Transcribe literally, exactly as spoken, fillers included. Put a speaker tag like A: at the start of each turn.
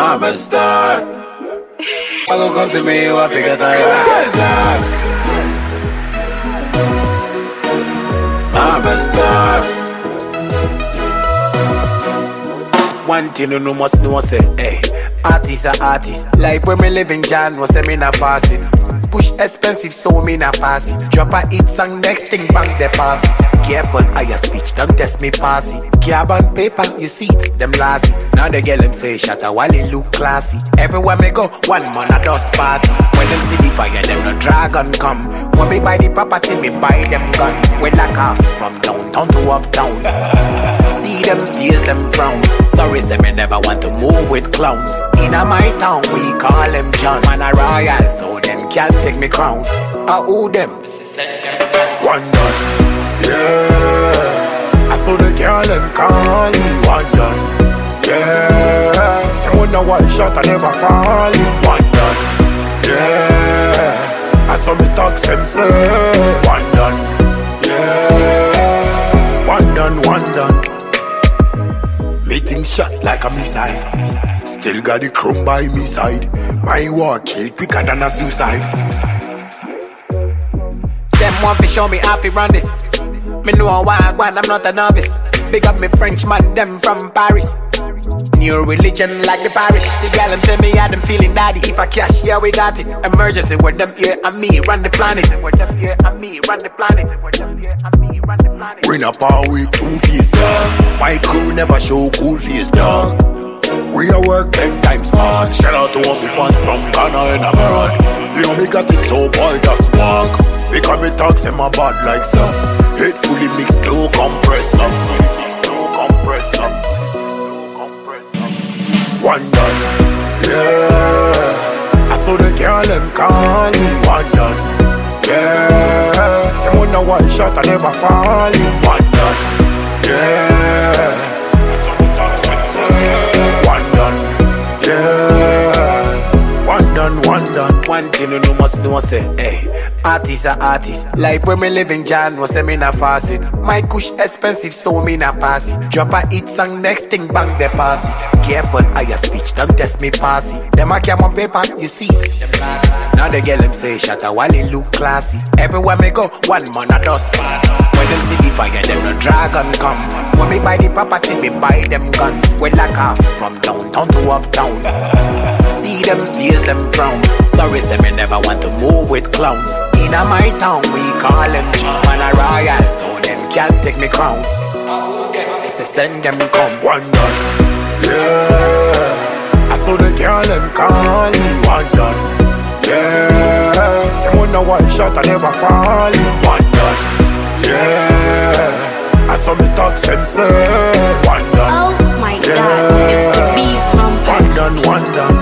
A: I'm a star. I go come to me, you I figure that I'm a star. One thing you know must know say, hey, artist are artist. Life when me living John was say me na pass it. Push expensive so me na pass it. Drop a hit song next thing bang deposit. Careful higher speech, don't test me pass it. Carbon paper, you see it, them last it. Now the girl them say shatter while it look classy. Everywhere me go, one man a dust party. When them see the fire, them no dragon come. When me buy the property, me buy them guns. We lock off from downtown to uptown. See them fears, them frown. Sorry, say me never want to move with clowns. In a my town, we call them John. Man a royal, so them can't take me crown. I owe them one done, yeah. I saw the girl them call me one done, yeah. I wonder why shot I never fall. One done, yeah. I saw me talks them say one done, yeah. One done, one done. Meeting shot like a missile. Still got the chrome by me side. My war kill quicker than a suicide. Them want to show me how to run this. Me know why I want, I'm not a novice. Big up me Frenchman, them from Paris. New religion like the parish. The gal them say me had them feeling daddy. If I cash, yeah we got it. Emergency with them here and me run the planet. With them here and me run the planet. With them here and me run the planet. Bring up our week two face dog. My crew never show cool face dog. We a work ten times hard. Shout out to all the fans from Ghana and abroad. You know me got it so boy just walk. Because me talks them a bad like some. Head fully mixed low compressor. Mixed low compressor. One done, yeah. I saw the girl them call me one done, yeah. Them wonder why shot I never fall. One done, yeah. I saw the talks them say one done, yeah. One done, one done. One thing you know must know say, hey. Artist are artist. Life when me living John was say me na fast it. My kush expensive so me na pass it. Drop a hit song next thing bang deposit. Careful higher speech, don't test me pass it. Them a cam on paper, you see it. Now the girl them say shatter while it look classy. Everywhere me go, one man a dust party. When them see the fire, them no dragon come. When me buy the property, me buy them guns. We lock off from downtown to uptown. See them fears, them frown. Sorry, say me never want to move with clowns. In a my town, we call them man a royal, so them can't take me crown. Say send them come one done, yeah. I saw the girl them call me one done, yeah. Them wonder why shot I never fall. One done, yeah. I saw me talks them say one done,
B: oh my
A: yeah.
B: God, it's the beast from
A: One done, one done.